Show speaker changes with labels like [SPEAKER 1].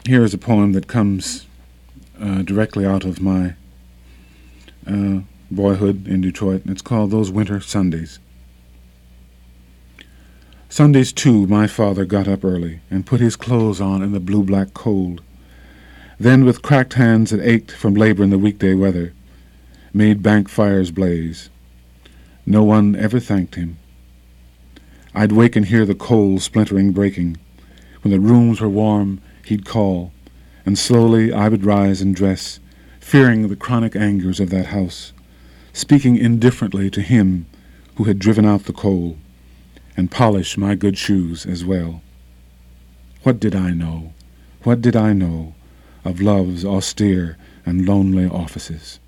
[SPEAKER 1] Here is a poem that comes directly out of my boyhood in Detroit, and it's called Those Winter Sundays. Sundays, too, my father got up early and put his clothes on in the blue-black cold. Then, with cracked hands that ached from labor in the weekday weather, made bank fires blaze. No one ever thanked him. I'd wake and hear the coal splintering breaking. When the rooms were warm, he'd call, and slowly I would rise and dress, fearing the chronic angers of that house, speaking indifferently to him who had driven out the coal, and polish my good shoes as well. What did I know? What did I know of love's austere and lonely offices?